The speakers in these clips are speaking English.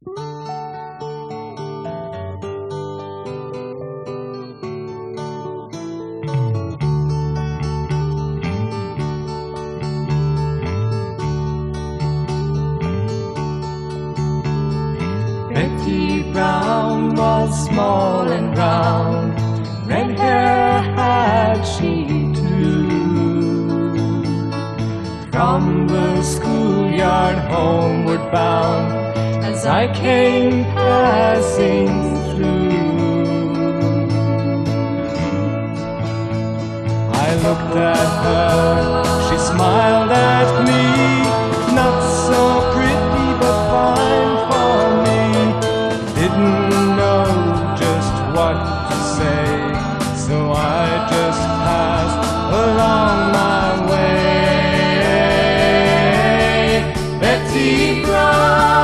Betty Brown was small and round, red hair had she too. From the schoolyard homeward bound, as I came passing through, I looked at her, she smiled at me, not so pretty but fine for me. Didn't know just what to say, so I just passed along my way. Betty Brown.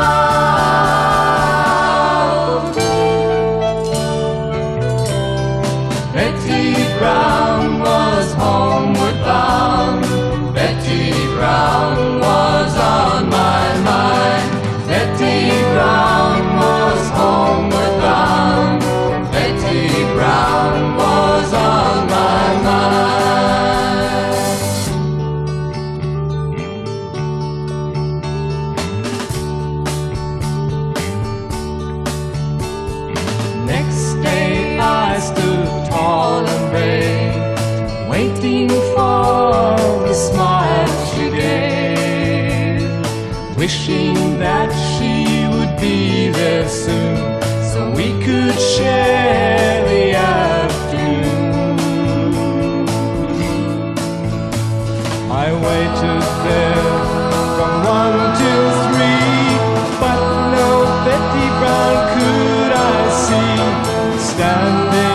Betty Brown was homeward bound. Betty Brown was on my mind. Betty Brown was homeward bound. Betty Brown was on my mind. Next day I stood tall and brave, waiting for the smile she gave, wishing that she would be there soon, so we could share the afternoon. I waited there from 1 till 3, but no Betty Brown could I see, standing